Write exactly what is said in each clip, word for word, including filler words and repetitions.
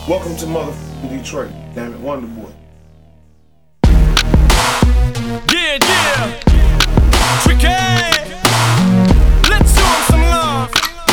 Welcome to motherfucking Detroit. Damn it, Wonder Boy. Yeah, yeah. Tricky. Let's show 'em some love.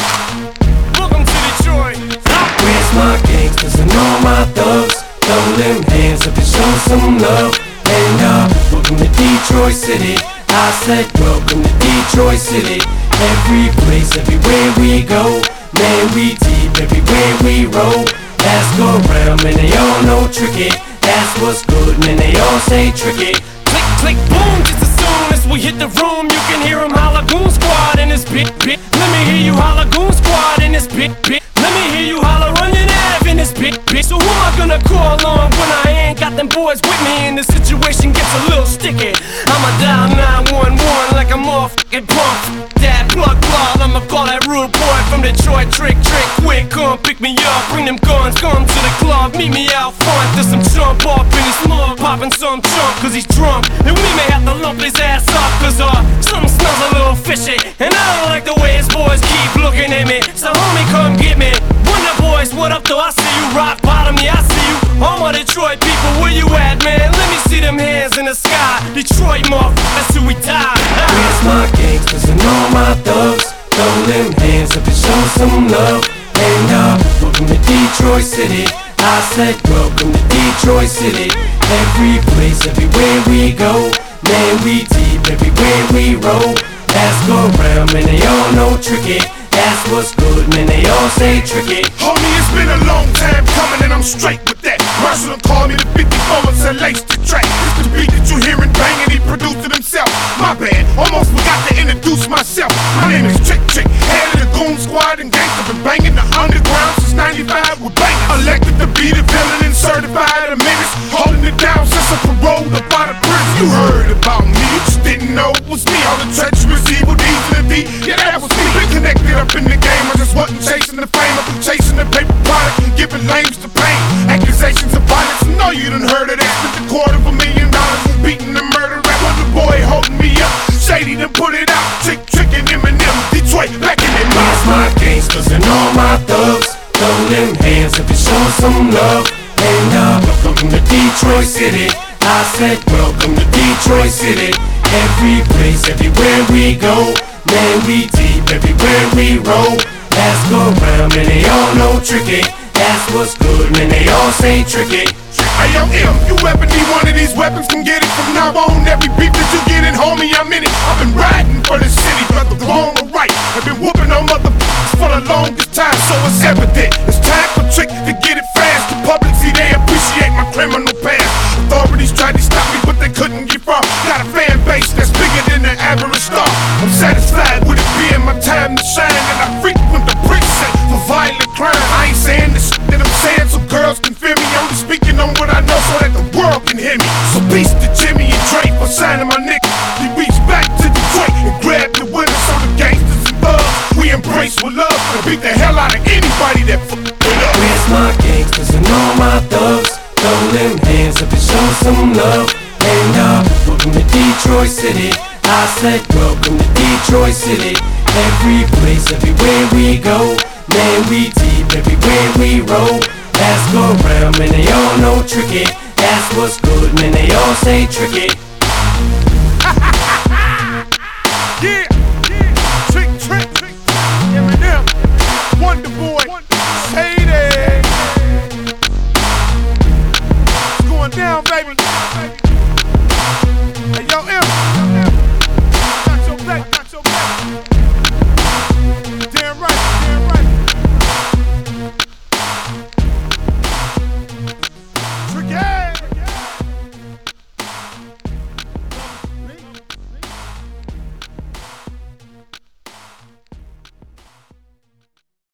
Welcome to Detroit. Where's my gangsters and all my thugs? Throw them hands up and show some love. And uh, welcome to Detroit City. I said welcome to Detroit City. Every place, everywhere we go, man, we deep everywhere we roll. Ask around, man, they all know tricky. Ask what's good, man, they all say tricky. Click, click, boom, just as soon as we hit the room, you can hear 'em holla Goon Squad in this bit, bit. Let me hear you holla Goon Squad in this bit, bit. Let me hear you holla running Ave in this bit, bit. So who am I gonna call on when I ain't got them boys with me and the situation gets a little sticky? I'ma dial nine one one like I'm all fucking pumped. That plug plug, I'ma call that rude boy from Detroit. Trick, trick, quick, come pick me up. Bring them guns, come to the club. Meet me out front, there's some chump up in his mug, popping some chump cause he's drunk. And we may have to lump his ass up cause uh, something smells a little fishy. And I don't like the way his boys keep looking at me. So homie, come get me. Wonder Boys, what up though? I see you. Rock bottom, yeah, I see you. All my Detroit people, where you at, man? Let me see them hands in the sky. Detroit, motherfuckers, till we die. Where's my gangsters and all my thugs? Throw them hands up and show some love. And uh, welcome to Detroit City. I said welcome to Detroit City. Every place, everywhere we go, man, we deep everywhere we roll. Ask around, man, they all know tricky. Ask what's good, man, they all say tricky. Homie, it's been a long time coming and I'm straight with that. Marshall done called me the fifty-four and said lace the track. It's the beat that you hearin' bangin', he produced it himself. My bad, almost forgot to introduce myself. My name is Trick Trick, head of the Goon Squad and gangsta. Been bangin' the underground since ninety-five with bangin'. Elected to be the villain and certified a menace. Holding it down since I paroled up out of prison. You heard about me, you just didn't know it was me. All the treacherous evil deeds in the D, yeah, that was me. Been connected up in the game, I just wasn't chasing the fame. I've been chasing the paper product and giving names to pain. Accusations of violence, I know you done heard of that. Spent a quarter of a million dollars beating the murder rap. Wonder Boy holding me up, Shady done put it out. Trick, trickin' Eminem, Detroit, back in their Where's my gangsters and all my thugs? Throw them hands up and show some love. And uh, welcome to Detroit City. I said welcome to Detroit City. Every place, everywhere we go, man, we deep everywhere we roll. Ask around, man, they all know tricky. Ask what's good, man, they all say tricky. Hey, yo, M, you ever need one of these weapons, can get it from now on. Every beat that you get in, homie, I'm in it. I've been riding for the city, whether wrong or right. I've been whooping on motherfuckers for the longest time, so it's evident. It's time for Trick to get it fast. The public, see, they appreciate my criminal past. Authorities tried to stop me, but they couldn't get far. Got a fan base that's bigger than the average star. I'm satisfied with it being my time to shine, and I frequent the precinct for violent crime. I ain't saying the shit that I'm saying so girls can feel me. I'm just speaking on what I know so that the world can hear me. So peace to Jimmy and Dre for signing my nigga. We reach back to Detroit and grab the winners. So the gangsters and thugs, we embrace with love and beat the hell out of anybody that fuck with us. Where's my gangsters and all my thugs? Throw them hands up and show some love. And uh, welcome to Detroit City. I said welcome to Detroit City. Every place, everywhere we go, man, we deep everywhere we roll. Ask around, man, they all know tricky. Ask what's good, man, they all say tricky.